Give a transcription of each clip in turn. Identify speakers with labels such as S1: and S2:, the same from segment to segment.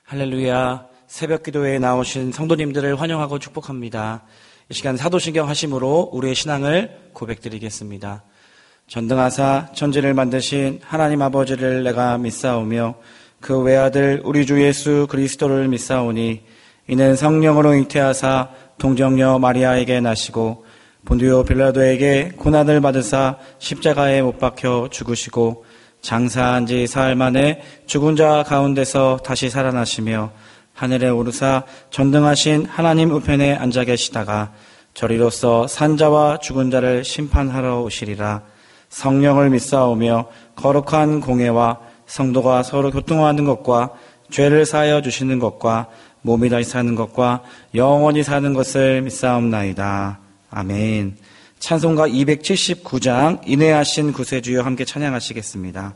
S1: 할렐루야. 새벽 기도회에 나오신 성도님들을 환영하고 축복합니다. 이 시간 사도신경 하심으로 우리의 신앙을 고백드리겠습니다. 전등하사 천지를 만드신 하나님 아버지를 내가 믿사오며 그 외아들 우리 주 예수 그리스도를 믿사오니 이는 성령으로 잉태하사 동정녀 마리아에게 나시고 본디오 빌라도에게 고난을 받으사 십자가에 못 박혀 죽으시고 장사한 지 사흘 만에 죽은 자 가운데서 다시 살아나시며 하늘에 오르사 전등하신 하나님 우편에 앉아 계시다가 저리로서 산자와 죽은 자를 심판하러 오시리라. 성령을 믿사오며 거룩한 공회와 성도가 서로 교통하는 것과 죄를 사하여 주시는 것과 몸이 다시 사는 것과 영원히 사는 것을 믿사옵나이다. 아멘. 찬송가 279장 인애하신 구세주여 함께 찬양하시겠습니다.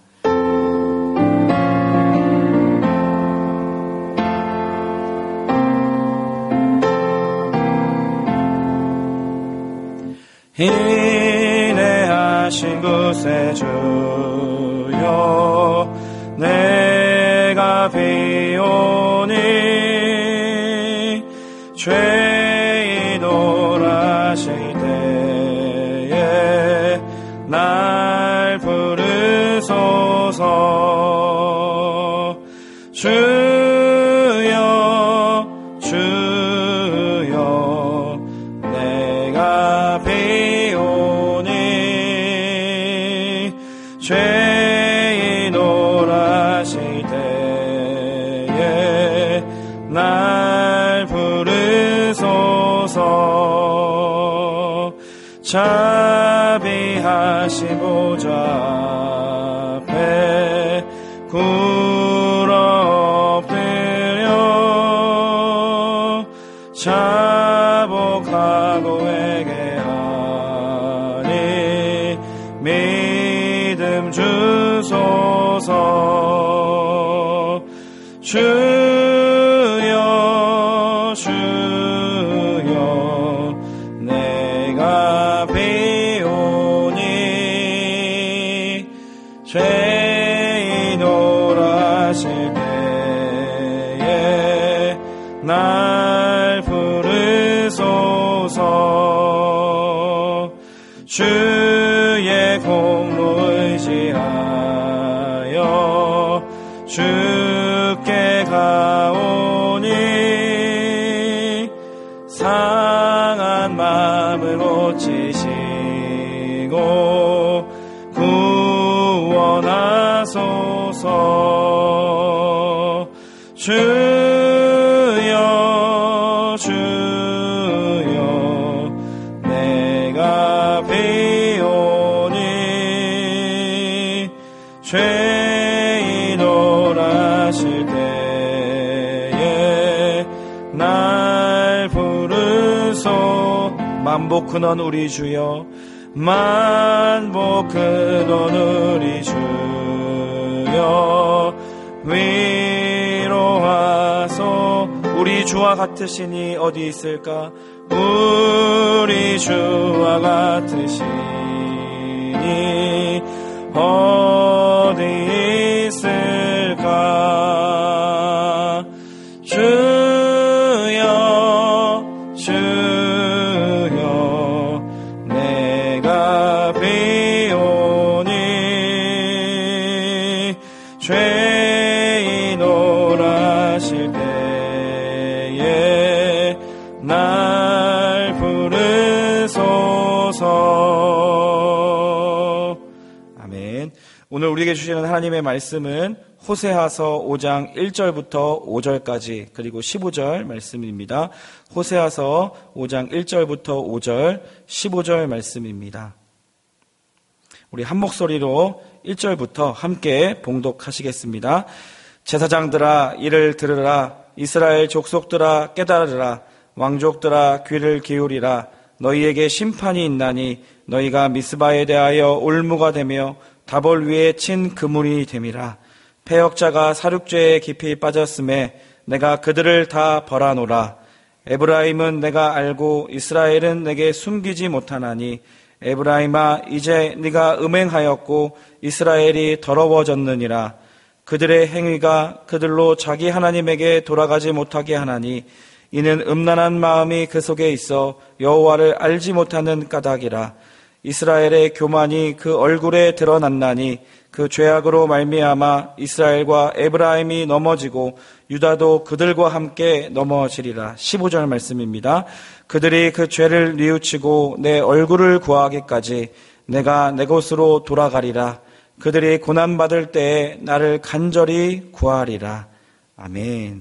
S1: 인애하신 구세주여 내가 비오니 죄인 오라실 때에 날 부르소서. 주여 주여 내가 비오니 죄인 오라실 때에 날 부르소서. 자비하신 보좌 앞에 굴어 엎드려 자복하고 회개하니 믿음 주소서. 주여 주여 내가 비오니 죄인 오라실 때에 날 부르소서. 주의 공로 의지하여 주께 가오니 상한 마음을 고치시고 구원하소서. 주여 주여 내가 비오니 죄인 오라실 때에 날 부르소. 만복 근원 우리 주여 만복 근원 우리 주여 위로하소. 우리 주와 같으시니 어디 있을까? 우리 주와 같으시니 어디 있을까? 주여 주여 내가 비오니 죄인 오라실 때에 날 부르소서. 아멘. 오늘 우리에게 주시는 하나님의 말씀은 호세아서 5장 1절부터 5절까지 그리고 15절 말씀입니다. 호세아서 5장 1절부터 5절 15절 말씀입니다. 우리 한 목소리로 1절부터 함께 봉독하시겠습니다. 제사장들아 이를 들으라. 이스라엘 족속들아 깨달으라. 왕족들아 귀를 기울이라. 너희에게 심판이 있나니 너희가 미스바에 대하여 올무가 되며 다볼 위에 친 그물이 됨이라. 패역자가 사륙죄에 깊이 빠졌음에 내가 그들을 다 벌하노라. 에브라임은 내가 알고 이스라엘은 내게 숨기지 못하나니 에브라임아 이제 네가 음행하였고 이스라엘이 더러워졌느니라. 그들의 행위가 그들로 자기 하나님에게 돌아가지 못하게 하나니 이는 음란한 마음이 그 속에 있어 여호와를 알지 못하는 까닭이라. 이스라엘의 교만이 그 얼굴에 드러났나니 그 죄악으로 말미암아 이스라엘과 에브라임이 넘어지고 유다도 그들과 함께 넘어지리라. 15절 말씀입니다. 그들이 그 죄를 뉘우치고 내 얼굴을 구하기까지 내가 내 곳으로 돌아가리라. 그들이 고난받을 때에 나를 간절히 구하리라. 아멘.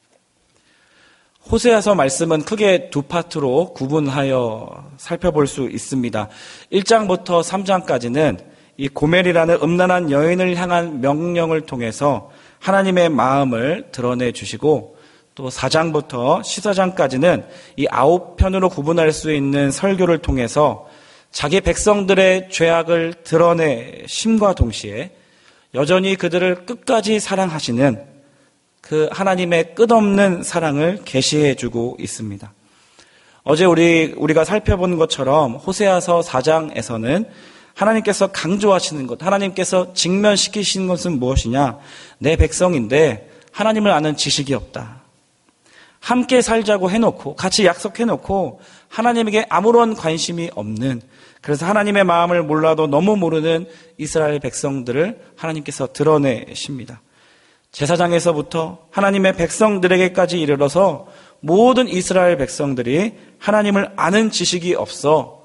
S1: 호세아서 말씀은 크게 두 파트로 구분하여 살펴볼 수 있습니다. 1장부터 3장까지는 이 고멜이라는 음란한 여인을 향한 명령을 통해서 하나님의 마음을 드러내 주시고, 또 4장부터 14장까지는 이 9편으로 구분할 수 있는 설교를 통해서 자기 백성들의 죄악을 드러내심과 동시에 여전히 그들을 끝까지 사랑하시는 그 하나님의 끝없는 사랑을 계시해주고 있습니다. 어제 우리가 살펴본 것처럼 호세아서 4장에서는 하나님께서 강조하시는 것, 하나님께서 직면시키시는 것은 무엇이냐? 내 백성인데 하나님을 아는 지식이 없다. 함께 살자고 해놓고, 같이 약속해놓고 하나님에게 아무런 관심이 없는, 그래서 하나님의 마음을 몰라도 너무 모르는 이스라엘 백성들을 하나님께서 드러내십니다. 제사장에서부터 하나님의 백성들에게까지 이르러서 모든 이스라엘 백성들이 하나님을 아는 지식이 없어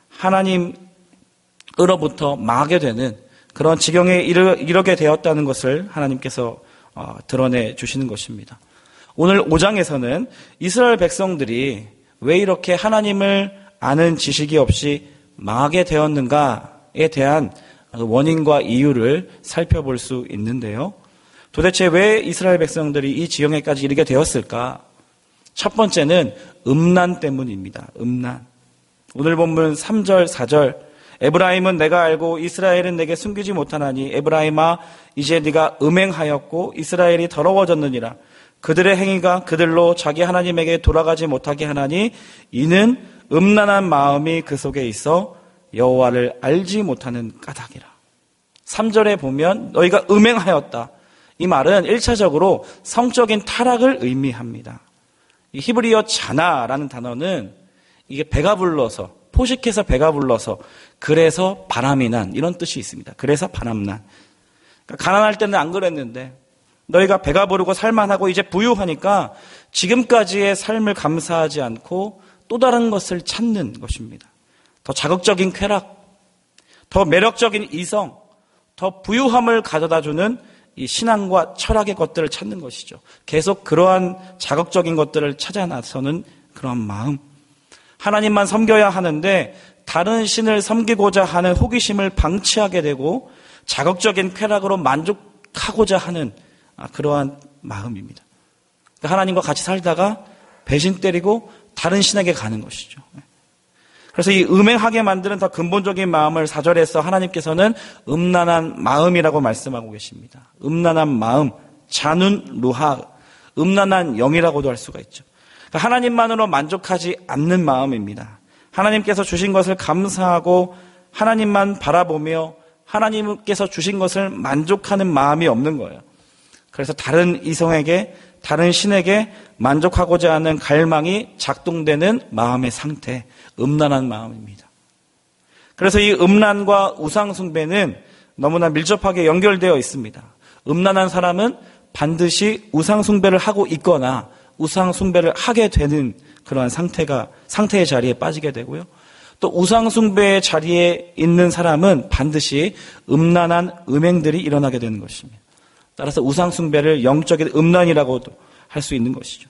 S1: 하나님으로부터 망하게 되는 그런 지경에 이르게 되었다는 것을 하나님께서 드러내 주시는 것입니다. 오늘 5장에서는 이스라엘 백성들이 왜 이렇게 하나님을 아는 지식이 없이 망하게 되었는가에 대한 원인과 이유를 살펴볼 수 있는데요. 도대체 왜 이스라엘 백성들이 이 지경에까지 이르게 되었을까? 첫 번째는 음란 때문입니다. 음란. 오늘 본문 3절, 4절. 에브라임은 내가 알고 이스라엘은 내게 숨기지 못하나니 에브라임아 이제 네가 음행하였고 이스라엘이 더러워졌느니라. 그들의 행위가 그들로 자기 하나님에게 돌아가지 못하게 하나니 이는 음란한 마음이 그 속에 있어 여호와를 알지 못하는 까닭이라. 3절에 보면 너희가 음행하였다. 이 말은 1차적으로 성적인 타락을 의미합니다. 이 히브리어 자나라는 단어는 이게 배가 불러서, 포식해서 배가 불러서, 그래서 바람이 난, 이런 뜻이 있습니다. 그래서 바람난. 그러니까 가난할 때는 안 그랬는데 너희가 배가 부르고 살만하고 이제 부유하니까 지금까지의 삶을 감사하지 않고 또 다른 것을 찾는 것입니다. 더 자극적인 쾌락, 더 매력적인 이성, 더 부유함을 가져다주는 이 신앙과 철학의 것들을 찾는 것이죠. 계속 그러한 자극적인 것들을 찾아 나서는 그런 마음. 하나님만 섬겨야 하는데 다른 신을 섬기고자 하는 호기심을 방치하게 되고 자극적인 쾌락으로 만족하고자 하는 그러한 마음입니다. 하나님과 같이 살다가 배신 때리고 다른 신에게 가는 것이죠. 그래서 이 음행하게 만드는 더 근본적인 마음을 4절에서 하나님께서는 음란한 마음이라고 말씀하고 계십니다. 음란한 마음, 잔운 루하, 음란한 영이라고도 할 수가 있죠. 그러니까 하나님만으로 만족하지 않는 마음입니다. 하나님께서 주신 것을 감사하고 하나님만 바라보며 하나님께서 주신 것을 만족하는 마음이 없는 거예요. 그래서 다른 이성에게, 다른 신에게 만족하고자 하는 갈망이 작동되는 마음의 상태, 음란한 마음입니다. 그래서 이 음란과 우상숭배는 너무나 밀접하게 연결되어 있습니다. 음란한 사람은 반드시 우상숭배를 하고 있거나 우상숭배를 하게 되는 그러한 상태의 자리에 빠지게 되고요. 또 우상숭배의 자리에 있는 사람은 반드시 음란한 음행들이 일어나게 되는 것입니다. 따라서 우상숭배를 영적인 음란이라고도 할 수 있는 것이죠.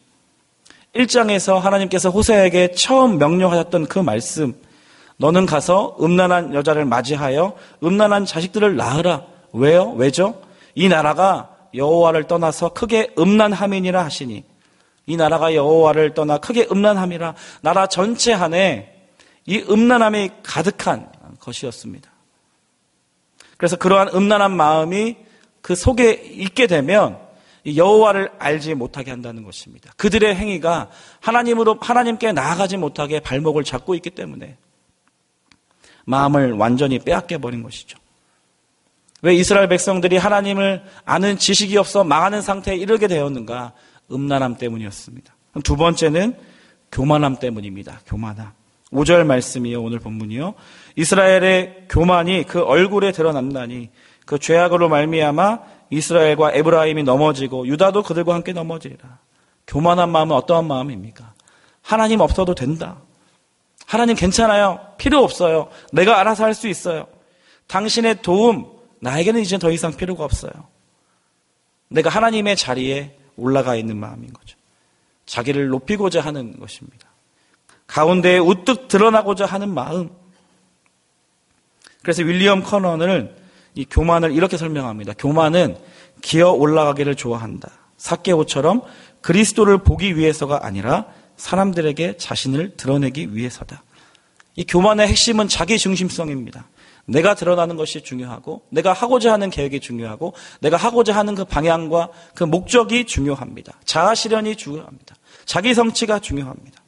S1: 1장에서 하나님께서 호세아에게 처음 명령하셨던 그 말씀, 너는 가서 음란한 여자를 맞이하여 음란한 자식들을 낳으라. 왜요? 왜죠? 이 나라가 여호와를 떠나서 크게 음란함이니라 하시니, 이 나라가 여호와를 떠나 크게 음란함이라. 나라 전체 안에 이 음란함이 가득한 것이었습니다. 그래서 그러한 음란한 마음이 그 속에 있게 되면 여호와를 알지 못하게 한다는 것입니다. 그들의 행위가 하나님께 나아가지 못하게 발목을 잡고 있기 때문에 마음을 완전히 빼앗겨 버린 것이죠. 왜 이스라엘 백성들이 하나님을 아는 지식이 없어 망하는 상태에 이르게 되었는가? 음란함 때문이었습니다. 두 번째는 교만함 때문입니다. 교만함. 5절 말씀이요. 오늘 본문이요. 이스라엘의 교만이 그 얼굴에 드러난다니 그 죄악으로 말미암아 이스라엘과 에브라임이 넘어지고 유다도 그들과 함께 넘어지리라. 교만한 마음은 어떠한 마음입니까? 하나님 없어도 된다. 하나님 괜찮아요. 필요 없어요. 내가 알아서 할 수 있어요. 당신의 도움 나에게는 이제 더 이상 필요가 없어요. 내가 하나님의 자리에 올라가 있는 마음인 거죠. 자기를 높이고자 하는 것입니다. 가운데에 우뚝 드러나고자 하는 마음. 그래서 윌리엄 커넌은 이 교만을 이렇게 설명합니다. 교만은 기어 올라가기를 좋아한다. 삭개오처럼 그리스도를 보기 위해서가 아니라 사람들에게 자신을 드러내기 위해서다. 이 교만의 핵심은 자기 중심성입니다. 내가 드러나는 것이 중요하고 내가 하고자 하는 계획이 중요하고 내가 하고자 하는 그 방향과 그 목적이 중요합니다. 자아 실현이 중요합니다. 자기 성취가 중요합니다.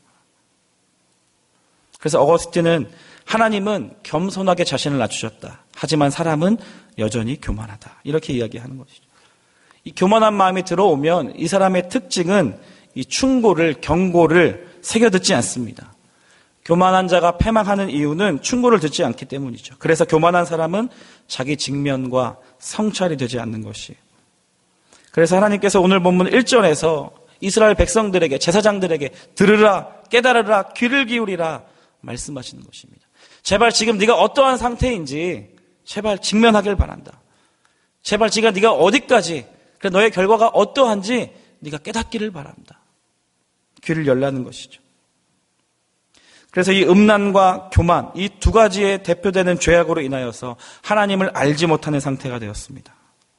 S1: 그래서 어거스틴은 하나님은 겸손하게 자신을 낮추셨다. 하지만 사람은 여전히 교만하다. 이렇게 이야기하는 것이죠. 이 교만한 마음이 들어오면 이 사람의 특징은 이 충고를, 경고를 새겨 듣지 않습니다. 교만한 자가 패망하는 이유는 충고를 듣지 않기 때문이죠. 그래서 교만한 사람은 자기 직면과 성찰이 되지 않는 것이에요. 그래서 하나님께서 오늘 본문 1절에서 이스라엘 백성들에게, 제사장들에게 들으라, 깨달으라, 귀를 기울이라 말씀하시는 것입니다. 제발 지금 네가 어떠한 상태인지 제발 직면하길 바란다. 제발 지금 네가 어디까지, 그래 너의 결과가 어떠한지 네가 깨닫기를 바란다. 귀를 열라는 것이죠. 그래서 이 음란과 교만, 이 두 가지의 대표되는 죄악으로 인하여서 하나님을 알지 못하는 상태가 되었습니다.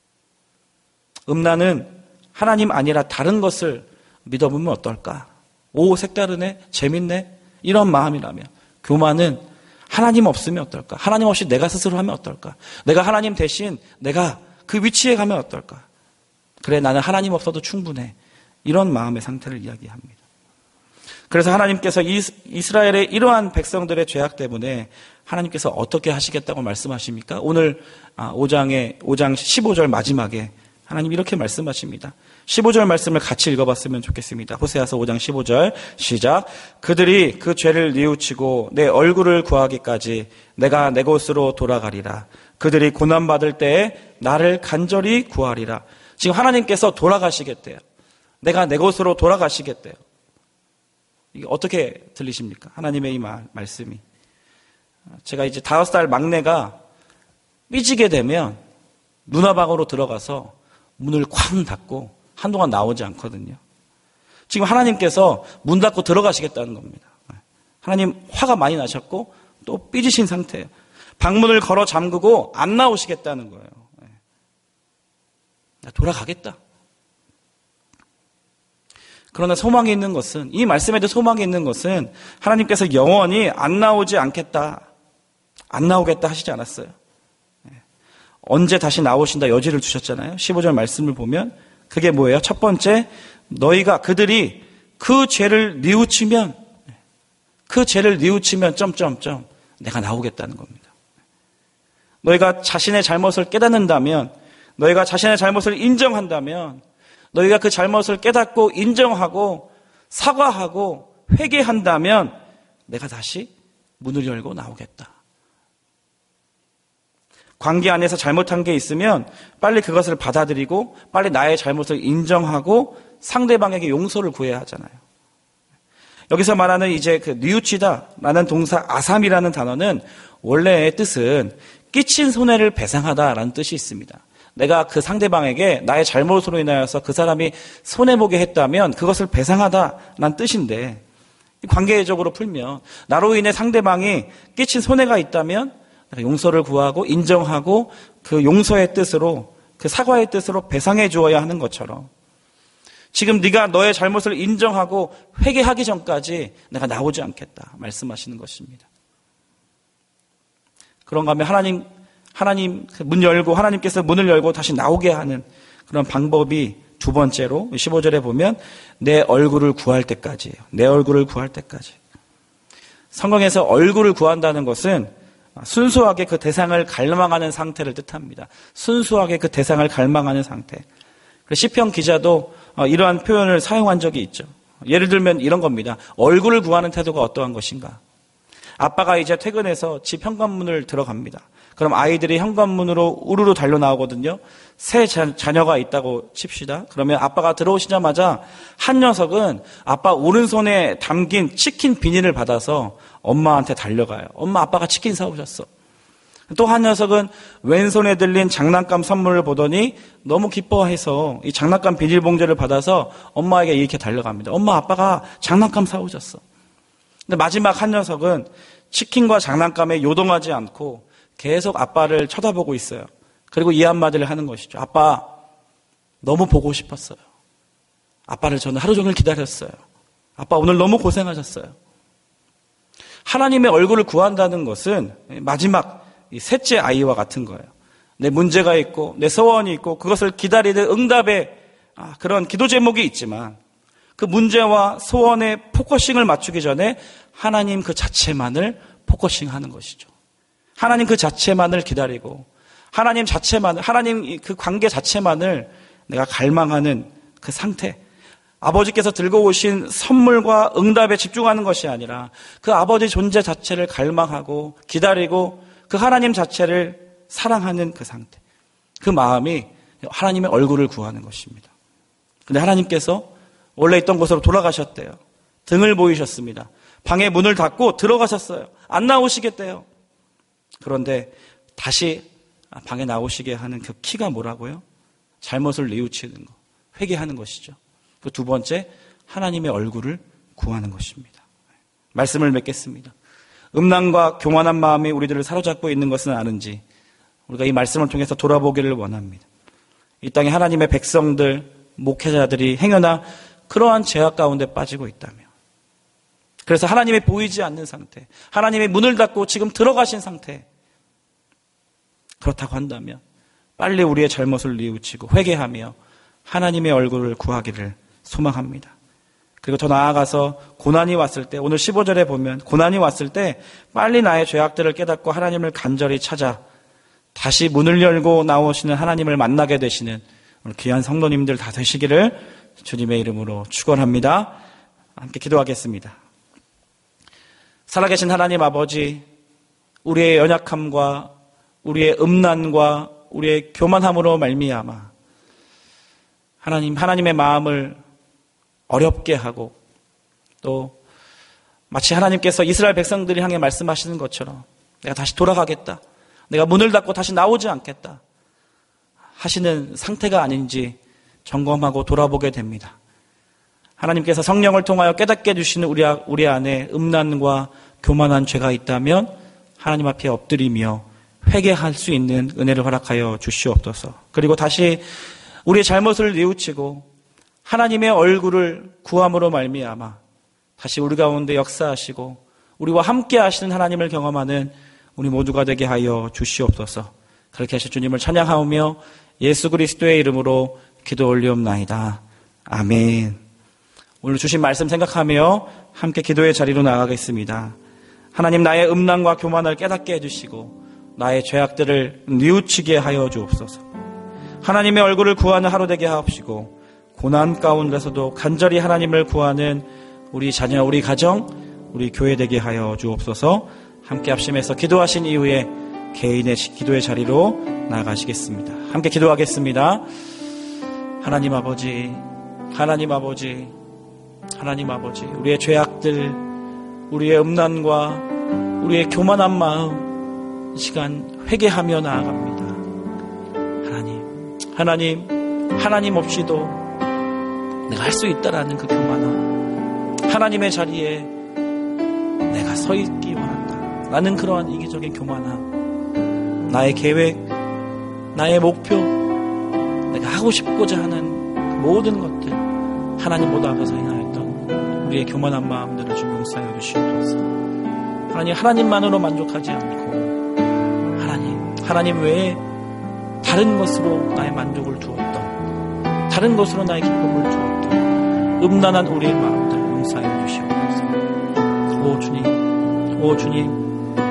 S1: 음란은 하나님 아니라 다른 것을 믿어보면 어떨까? 오, 색다르네, 재밌네, 이런 마음이라면, 교만은 하나님 없으면 어떨까? 하나님 없이 내가 스스로 하면 어떨까? 내가 하나님 대신 내가 그 위치에 가면 어떨까? 그래, 나는 하나님 없어도 충분해. 이런 마음의 상태를 이야기합니다. 그래서 하나님께서 이스라엘의 이러한 백성들의 죄악 때문에 하나님께서 어떻게 하시겠다고 말씀하십니까? 오늘 5장 15절 마지막에 하나님 이렇게 말씀하십니다. 15절 말씀을 같이 읽어봤으면 좋겠습니다. 호세아서 5장 15절 시작. 그들이 그 죄를 뉘우치고 내 얼굴을 구하기까지 내가 내 곳으로 돌아가리라. 그들이 고난받을 때에 나를 간절히 구하리라. 지금 하나님께서 돌아가시겠대요. 내가 내 곳으로 돌아가시겠대요. 이게 어떻게 들리십니까? 하나님의 이 말씀이. 제가 이제 5살 막내가 삐지게 되면 누나방으로 들어가서 문을 쾅 닫고 한동안 나오지 않거든요. 지금 하나님께서 문 닫고 들어가시겠다는 겁니다. 하나님 화가 많이 나셨고 또 삐지신 상태예요. 방문을 걸어 잠그고 안 나오시겠다는 거예요. 나 돌아가겠다. 그러나 소망이 있는 것은, 이 말씀에도 소망이 있는 것은 하나님께서 영원히 안 나오지 않겠다, 안 나오겠다 하시지 않았어요. 언제 다시 나오신다 여지를 주셨잖아요. 15절 말씀을 보면 그게 뭐예요? 첫 번째, 너희가 그들이 그 죄를 뉘우치면 점점점 내가 나오겠다는 겁니다. 너희가 자신의 잘못을 깨닫는다면, 너희가 자신의 잘못을 인정한다면, 너희가 그 잘못을 깨닫고 인정하고 사과하고 회개한다면 내가 다시 문을 열고 나오겠다. 관계 안에서 잘못한 게 있으면 빨리 그것을 받아들이고 빨리 나의 잘못을 인정하고 상대방에게 용서를 구해야 하잖아요. 여기서 말하는 이제 그 뉘우치다라는 동사 아삼이라는 단어는 원래의 뜻은 끼친 손해를 배상하다라는 뜻이 있습니다. 내가 그 상대방에게 나의 잘못으로 인하여서 그 사람이 손해보게 했다면 그것을 배상하다라는 뜻인데, 관계적으로 풀면 나로 인해 상대방이 끼친 손해가 있다면 내가 용서를 구하고 인정하고 그 용서의 뜻으로, 그 사과의 뜻으로 배상해 주어야 하는 것처럼, 지금 네가 너의 잘못을 인정하고 회개하기 전까지 내가 나오지 않겠다 말씀하시는 것입니다. 그런가 하면 하나님 문 열고, 하나님께서 문을 열고 다시 나오게 하는 그런 방법이 두 번째로 15절에 보면 내 얼굴을 구할 때까지예요. 내 얼굴을 구할 때까지. 성경에서 얼굴을 구한다는 것은 순수하게 그 대상을 갈망하는 상태를 뜻합니다. 순수하게 그 대상을 갈망하는 상태. 시편 기자도 이러한 표현을 사용한 적이 있죠. 예를 들면 이런 겁니다. 얼굴을 구하는 태도가 어떠한 것인가? 아빠가 이제 퇴근해서 집 현관문을 들어갑니다. 그럼 아이들이 현관문으로 우르르 달려 나오거든요. 새 자녀가 있다고 칩시다. 그러면 아빠가 들어오시자마자 한 녀석은 아빠 오른손에 담긴 치킨 비닐을 받아서 엄마한테 달려가요. 엄마, 아빠가 치킨 사오셨어. 또 한 녀석은 왼손에 들린 장난감 선물을 보더니 너무 기뻐해서 이 장난감 비닐봉지를 받아서 엄마에게 이렇게 달려갑니다. 엄마, 아빠가 장난감 사오셨어. 근데 마지막 한 녀석은 치킨과 장난감에 요동하지 않고 계속 아빠를 쳐다보고 있어요. 그리고 이 한마디를 하는 것이죠. 아빠, 너무 보고 싶었어요. 아빠를 저는 하루 종일 기다렸어요. 아빠, 오늘 너무 고생하셨어요. 하나님의 얼굴을 구한다는 것은 마지막 이 셋째 아이와 같은 거예요. 내 문제가 있고 내 소원이 있고 그것을 기다리는 응답의 그런 기도 제목이 있지만 그 문제와 소원에 포커싱을 맞추기 전에 하나님 그 자체만을 포커싱하는 것이죠. 하나님 그 자체만을 기다리고 하나님 자체만을, 하나님 그 관계 자체만을 내가 갈망하는 그 상태. 아버지께서 들고 오신 선물과 응답에 집중하는 것이 아니라 그 아버지 존재 자체를 갈망하고 기다리고 그 하나님 자체를 사랑하는 그 상태. 그 마음이 하나님의 얼굴을 구하는 것입니다. 근데 하나님께서 원래 있던 곳으로 돌아가셨대요. 등을 보이셨습니다. 방에 문을 닫고 들어가셨어요. 안 나오시겠대요. 그런데 다시 방에 나오시게 하는 그 키가 뭐라고요? 잘못을 뉘우치는 것, 회개하는 것이죠. 그 두 번째, 하나님의 얼굴을 구하는 것입니다. 말씀을 맺겠습니다. 음란과 교만한 마음이 우리들을 사로잡고 있는 것은 아는지 우리가 이 말씀을 통해서 돌아보기를 원합니다. 이 땅에 하나님의 백성들, 목회자들이 행여나 그러한 죄악 가운데 빠지고 있다면, 그래서 하나님이 보이지 않는 상태, 하나님이 문을 닫고 지금 들어가신 상태, 그렇다고 한다면 빨리 우리의 잘못을 뉘우치고 회개하며 하나님의 얼굴을 구하기를 소망합니다. 그리고 더 나아가서 고난이 왔을 때, 오늘 15절에 보면 고난이 왔을 때 빨리 나의 죄악들을 깨닫고 하나님을 간절히 찾아 다시 문을 열고 나오시는 하나님을 만나게 되시는 오늘 귀한 성도님들 다 되시기를 주님의 이름으로 축원합니다. 함께 기도하겠습니다. 살아계신 하나님 아버지, 우리의 연약함과 우리의 음란과 우리의 교만함으로 말미암아 하나님의 마음을 어렵게 하고 또 마치 하나님께서 이스라엘 백성들이 향해 말씀하시는 것처럼 내가 다시 돌아가겠다, 내가 문을 닫고 다시 나오지 않겠다 하시는 상태가 아닌지 점검하고 돌아보게 됩니다. 하나님께서 성령을 통하여 깨닫게 해주시는 우리 안에 음란과 교만한 죄가 있다면 하나님 앞에 엎드리며 회개할 수 있는 은혜를 허락하여 주시옵소서. 그리고 다시 우리의 잘못을 뉘우치고 하나님의 얼굴을 구함으로 말미암아 다시 우리 가운데 역사하시고 우리와 함께 하시는 하나님을 경험하는 우리 모두가 되게 하여 주시옵소서. 그렇게 하실 주님을 찬양하오며 예수 그리스도의 이름으로 기도 올리옵나이다. 아멘. 오늘 주신 말씀 생각하며 함께 기도의 자리로 나가겠습니다. 하나님, 나의 음란과 교만을 깨닫게 해주시고 나의 죄악들을 뉘우치게 하여 주옵소서. 하나님의 얼굴을 구하는 하루 되게 하옵시고 고난 가운데서도 간절히 하나님을 구하는 우리 자녀, 우리 가정, 우리 교회 되게 하여 주옵소서. 함께 합심해서 기도하신 이후에 개인의 기도의 자리로 나아가시겠습니다. 함께 기도하겠습니다. 하나님 아버지, 하나님 아버지, 하나님 아버지, 우리의 죄악들, 우리의 음란과 우리의 교만한 마음 이 시간 회개하며 나아갑니다. 하나님 없이도 내가 할 수 있다라는 그 교만함, 하나님의 자리에 내가 서 있기 원한다 라는 그러한 이기적인 교만함, 나의 계획, 나의 목표, 내가 하고 싶고자 하는 그 모든 것들 하나님보다 앞서서 행하였던 우리의 교만한 마음들을 좀 용서하여 주시옵소서. 하나님만으로 만족하지 않고 하나님 외에 다른 것으로 나의 만족을 두었던, 다른 것으로 나의 기쁨을 두었던 음란한 우리의 마음들 용서하여 주시옵소서. 오 주님,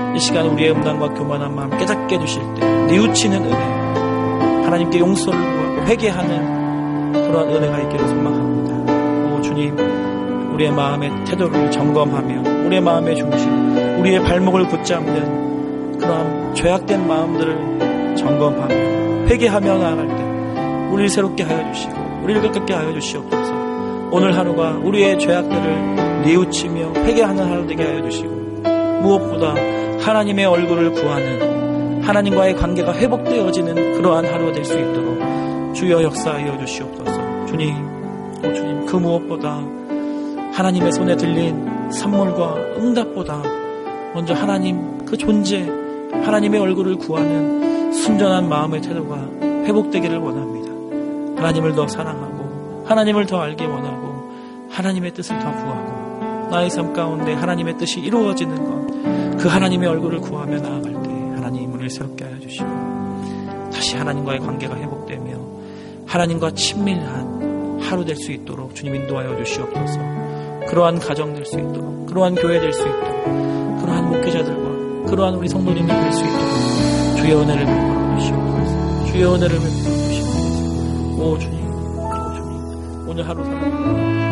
S2: 이 시간 우리의 음란과 교만한 마음 깨닫게 해주실 때 뉘우치는 은혜, 하나님께 용서를 구하고 회개하는 그러한 은혜가 있기를 소망합니다. 오 주님, 우리의 마음의 태도를 점검하며 우리의 마음의 중심, 우리의 발목을 붙잡는 그러한 죄악된 마음들을 점검하며 회개하며 나아갈 때 우리를 새롭게 하여 주시고 우리를 깨끗게 하여 주시옵소서. 오늘 하루가 우리의 죄악들을 뉘우치며 회개하는 하루 되게 하여 주시고 무엇보다 하나님의 얼굴을 구하는 하나님과의 관계가 회복되어지는 그러한 하루가 될 수 있도록 주여 역사하여 주시옵소서. 주님, 오 주님, 그 무엇보다 하나님의 손에 들린 선물과 응답보다 먼저 하나님 그 존재, 하나님의 얼굴을 구하는 순전한 마음의 태도가 회복되기를 원합니다. 하나님을 더 사랑하고 하나님을 더 알기 원하고 하나님의 뜻을 더 구하고 나의 삶 가운데 하나님의 뜻이 이루어지는 것, 그 하나님의 얼굴을 구하며 나아갈 때 하나님 우리를 새롭게 하여 주시고 다시 하나님과의 관계가 회복되며 하나님과 친밀한 하루 될 수 있도록 주님 인도하여 주시옵소서. 그러한 가정 될 수 있도록, 그러한 교회 될 수 있도록, 그러한 목회자들과 그러한 우리 성도님들 될 수 있도록 주의 은혜를 베풀어 주시옵소서. 주의 은혜를 베풀어 주시옵소서. 오 주님, 오늘 하루 살아주옵소서.